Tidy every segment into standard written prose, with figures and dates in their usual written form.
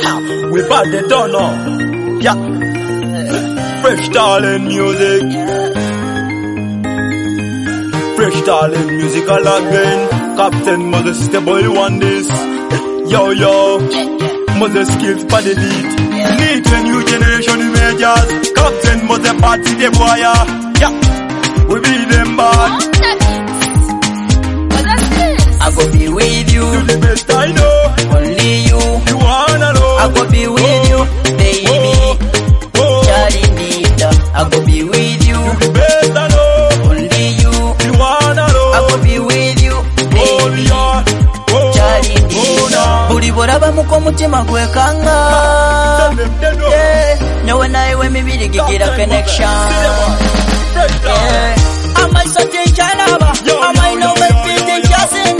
Yeah, we bad they don't know. Yeah, Fresh Talent music. Fresh Talent musical again. Captain Moses, the boy want this. Yo, Moses skills for the beat. Need a new generation images. Captain Moses party the boy. Yeah, we beat them bad. I go be with you. You the best I know. Only you. You wanna know. I go be with you, baby. Charlie Nita. I go be with you. You the best I know. Only you. You wanna know. I go be with you, baby. Charlie Nita. Buri boraba muko mutima gwekanga. Yeah. No one I when me really get a connection. Yeah. I'm a certain Chanaba. I might know when people just sing.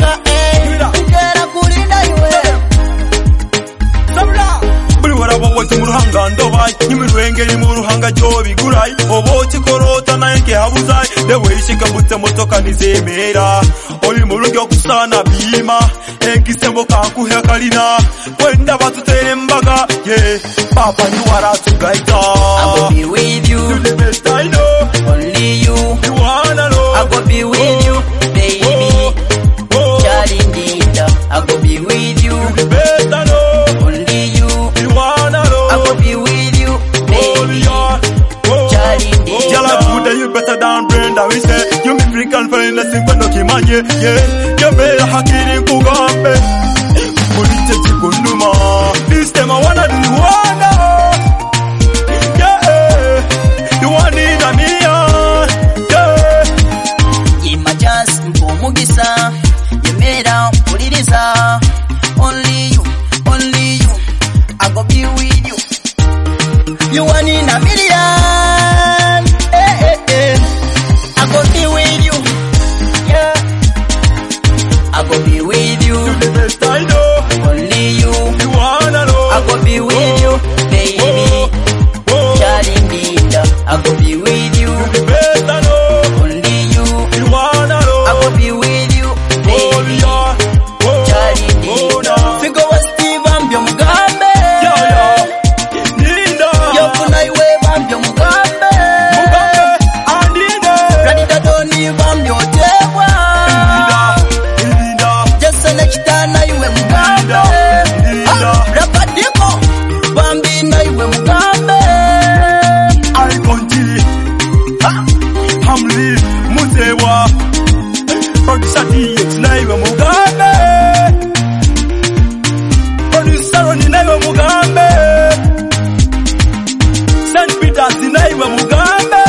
Muruhanga ndobai nimirwengeri muruhanga jobi gurai obochi korota nanke habuzai the way shikabutse motoka nizemera oli murugyo kusana bima ekisembo kankuhe kalina wenda batutere mbaga yeah papa you are to guide I go be with you. You the best I know. Only you. You wanna know. I go be with you, baby. Charlie Nita. I go be with you. You the best I know. Only you. You wanna know. I go be with you, baby. Charlie Nita. Jala good you better than Brenda. We say you me freaking for in the sing no kimanye. Yeah, you better hakiri kugambe. Kulite chikunduma. This time I wanna do you wanna. Yeah, you want it a million. Yeah. Imagines mpomugisa. Yemera mpuliriza. Only you. I go be with you. You want in a million. I go be with you. Yeah. I go be with you. You the best I know. Only you. You wanna know. I go be with you, baby. Charlie Nita. I go be with you. You the best I know. Only you. You wanna know. I go be with you, baby. Charlie Nita. Figo wa Steve ambyo mugambe. Nina. Yofuna iwe ambyo mugambe. Andine. Radida doni ambyo tewa. Nina. Jessa nekitana iwe mugambe. Rabadiko. Bambi na iwe mugambe. Iconti. Hamli. Mutewa. Producer DX na iwe mugambe. Producer Ronnie na iwe mugambe. St. Peters na iwe mugambe.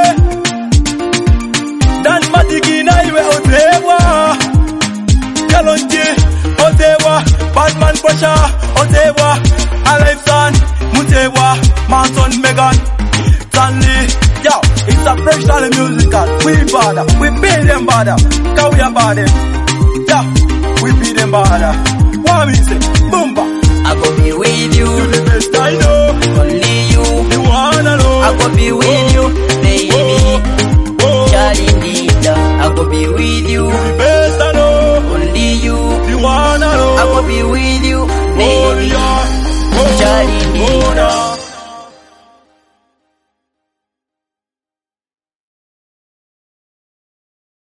Dan Matiki na iwe otewa. Kalonji otewa. Batman Pressure otewa. Alifson mutewa. Manson Megan. Stanley. Yo, it's a Fresh Talent musical. We bother. We beat them bother. Cause we are bother. Yeah, we beat them bother. What me say? Boomba. I go be with you. You the best I know. Only you. You wanna know. I go be with you, baby. Charlie Nita. I go be with you. You the best I know. Only you. You wanna know. I go be with you, baby. Charlie Nita.